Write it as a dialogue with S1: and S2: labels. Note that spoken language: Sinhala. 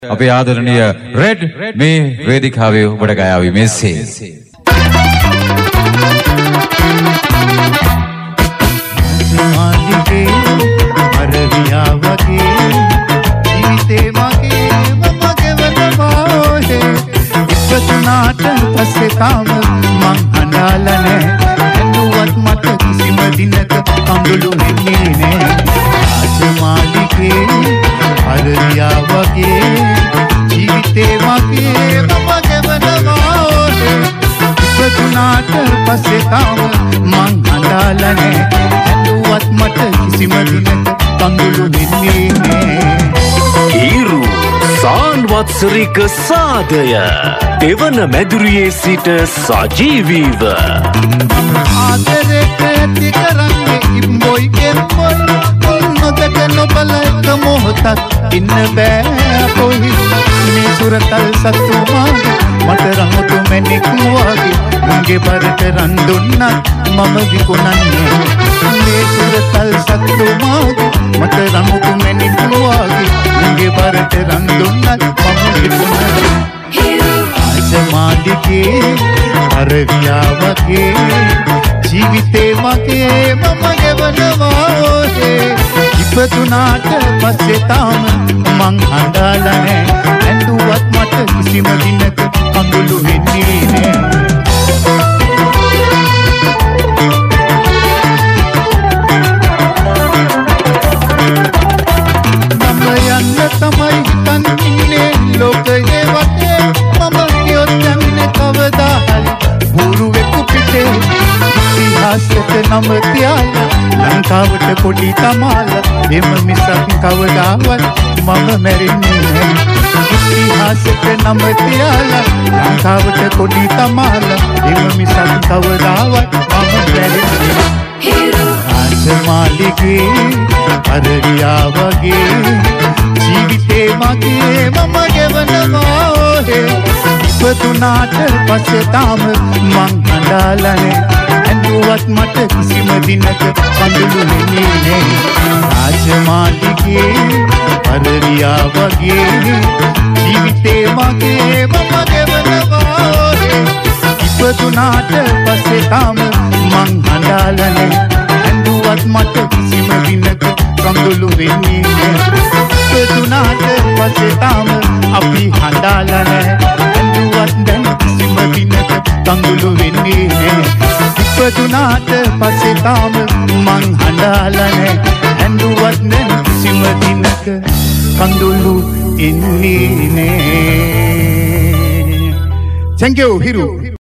S1: අපේ ආදරණීය රෙඩ් මේ වේදිකාවේ ඔබට ගයාවි මෙසේ
S2: පස්සේ තාම මං අඬාලා නෑ ඇඬුවත් මට කිසිම දිනක කඳුළු වෙන්නේ නෑ රාජමාලිගේ අරලියා වගේ ජීවිතේ මගේ මම ගෙවනවා ඉපදුනාට පස්සේ තාම මං අඬාලා නෑ ඇඬුවත් මට කිසිම දිනක කඳුළු වෙන්නේ නෑ
S3: හිරු සාන්වත්සරික සාදය දෙවන මැදුරියේ සිට සජීවීව
S2: ආදරයට ඇති කරන්නේ ඉම්බොයි කෙම්බොයි නොදක නොබල එක මොහොතක් ඉන්න බෑ කොයි මේ සුරතල් සතුමාගේ මට රමුතු මැණික් වගේ මුංගේ බරට රන් දුන්නත් මම විකුණන්නේ මේ සුරතල් සතුමාගේ මට රමුතු මැණික් වගේ මුංගේ බරට රන් දුන්නත් මම විකුණන්නේ මාලිගේ අරවියා වගේ ජීවිතේ මගේ මම ගෙවනවා ඉපදුනාට පස්සේ තාම මං අඬාලා නෑ ඇඬුවත් මට කිසිම දිනක කඳුළු වෙන්නේ නෑ මම යන්න තමයි හිතන්නේ ලෝකයේ වටේ නම තියාලා ලංකාවට පොඩි තමාලා එම මිසක් කවදාවත් මම මැරෙන්නේ නැහැ ඉතිහාසෙට නම තියාලා ලංකාවට පොඩි තමාලා එම මිසක් කවදාවත් මම මැරෙන්නේ නැහැ රාජමාලිගේ අරලියා වගේ ජීවිතේ මගේ මම ගෙවනවා ඉපදුනාට පස්සේ තාම මං අඬාලා නෑ ඇඬුවත් මට කිසිම දිනක කඳුළු වෙන්නේ නෑ රාජමාලිගේ අරලියා වගේ ජීවිතේ මගේ මම ගෙවනවා ඉපදුනාට පස්සේ තාම මං අඬාලා නෑ ඇඬුවත් මට කිසිම දිනක කඳුළු වෙන්නේ නෑ ඉපදුනාට පස්සේ තාම අපි අඬාලා නෑ ඇඬුවත් දැන් කිසිම දිනක කඳුළු වෙන්නේ නෑ ඉපදුනාට පස්සේ තාම මං අඬාලා නෑ ඇඬුවත් දැන් කිසිම දිනක කඳුළු එන්නේ නෑ Thank you Hiru